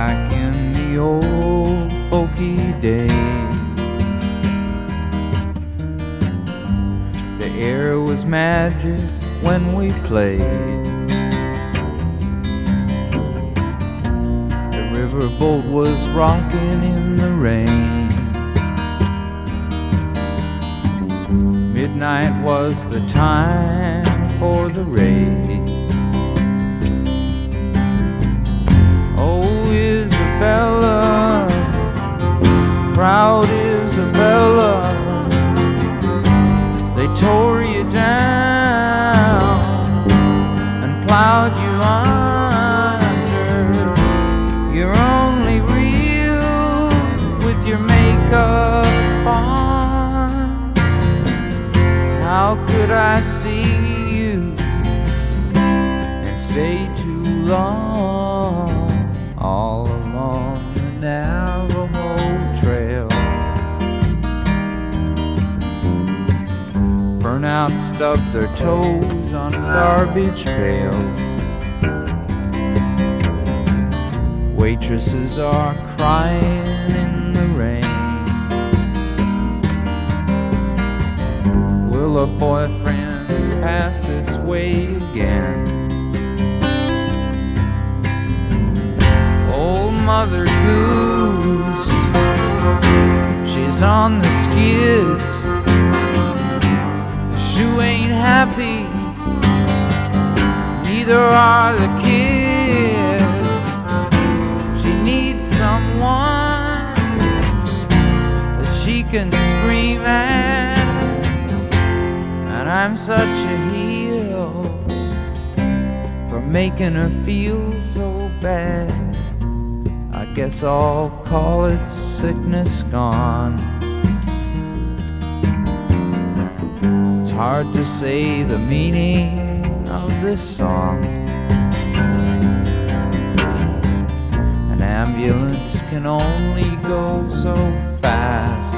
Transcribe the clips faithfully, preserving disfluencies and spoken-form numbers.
like in the old folky days. The air was magic when we played. The riverboat was rocking in the rain. Midnight was the time for the raid. Oh, Isabella, proud Isabella, they tore you down and plowed you under. You're only real with your makeup on. How could I see you and stay too long all along the Navajo Trail? Burnout stubbed their toes on garbage pails. Waitresses are crying in the rain. Will our boyfriends pass this way again? Old Mother Goose, she's on the skids. Shoe ain't happy, neither are the kids. She needs someone that she can scream at, and I'm such a heel for making her feel so bad. I guess I'll call it sickness gone. It's hard to say the meaning of this song. An ambulance can only go so fast.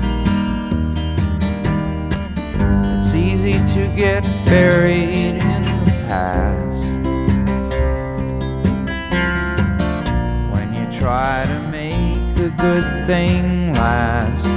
It's easy to get buried in the past when you try to make a good thing last.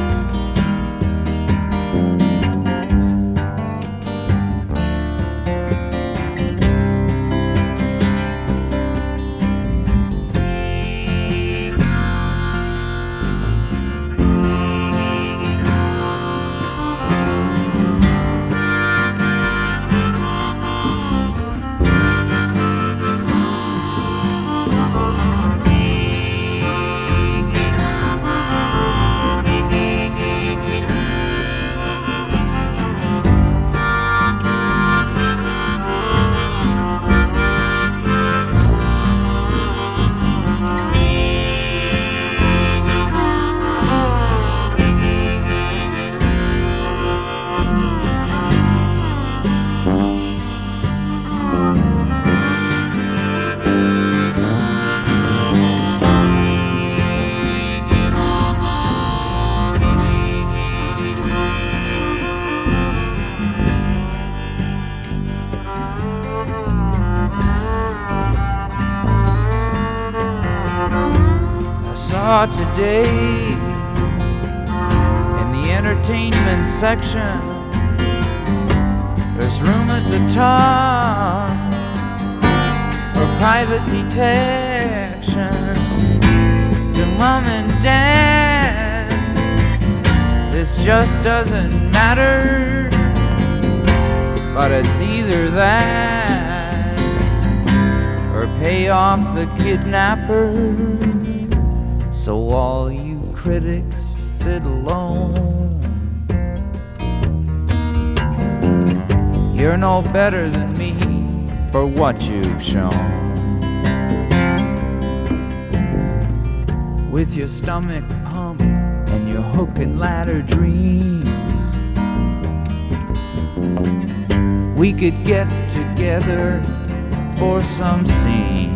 Today in the entertainment section, there's room at the top for private detection. To mom and dad, this just doesn't matter, but it's either that or pay off the kidnapper. So all you critics sit alone. You're no better than me for what you've shown. With your stomach pump and your hook and ladder dreams, we could get together for some scenes.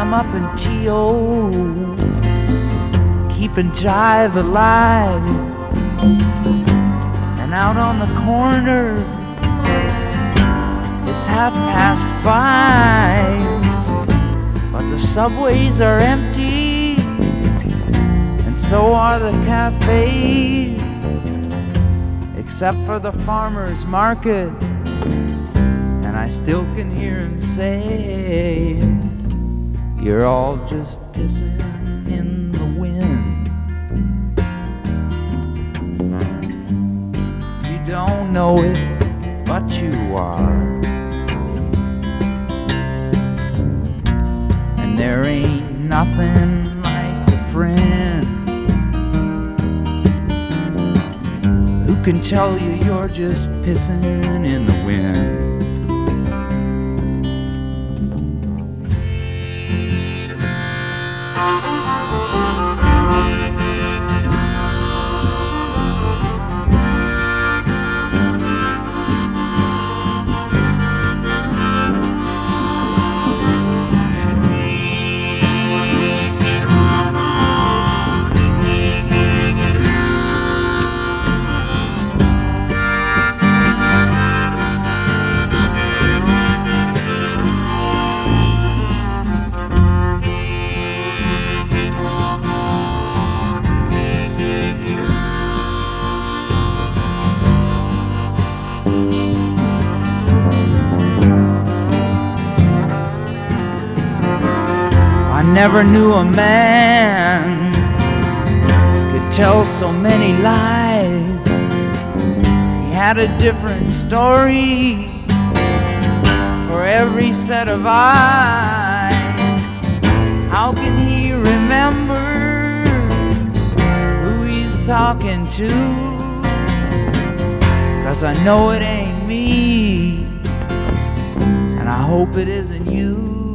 I'm up in T O, keeping jive alive. And out on the corner, it's half past five, but the subways are empty, and so are the cafes, except for the farmer's market. And I still can hear him say, you're all just pissing in the wind. You don't know it, but you are. And there ain't nothing like a friend who can tell you you're just pissing in the wind. I never knew a man could tell so many lies. He had a different story for every set of eyes. How can he remember who he's talking to? 'Cause I know it ain't me, and I hope it isn't you.